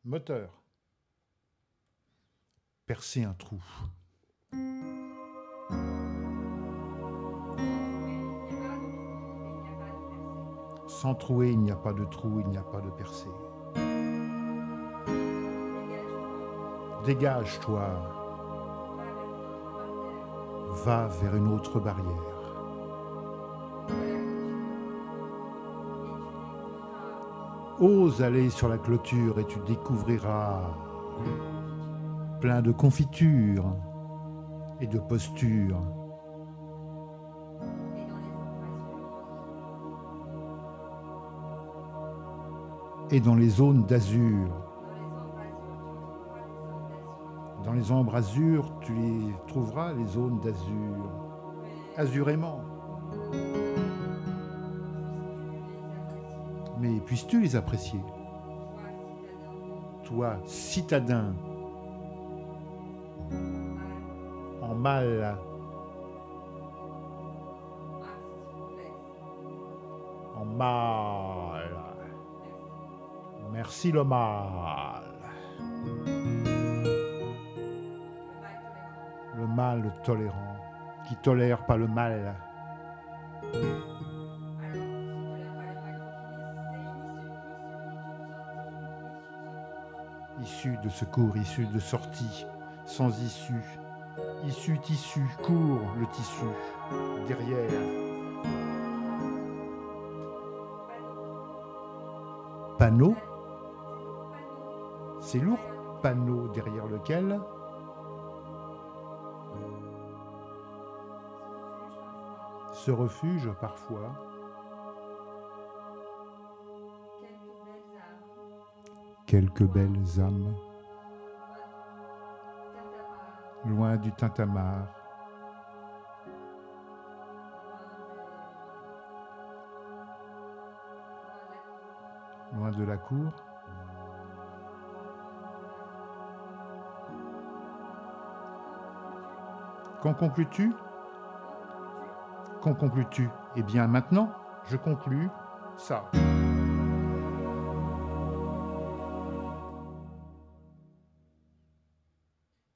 Moteur. Percer un trou. Sans trouer, il n'y a pas de trou, il n'y a pas de percée. Dégage-toi. Va vers une autre barrière. Ose aller sur la clôture et tu découvriras plein de confitures et de postures. Et dans les zones d'azur. Dans les embrasures, tu les trouveras, les zones d'azur. Azurément. Mais puisses-tu les apprécier? Toi, citadin, en mal, en mal. Merci le mal. Le mal tolérant, qui tolère pas le mal. Issue de secours, issue de sortie, sans issue. Issue, tissu, court le tissu, derrière. Panneau. C'est lourd, panneau derrière lequel se refuge parfois quelques belles âmes, loin du tintamarre, loin de la cour. Qu'en conclus-tu? Qu'en conclus-tu? Eh bien maintenant, je conclus ça.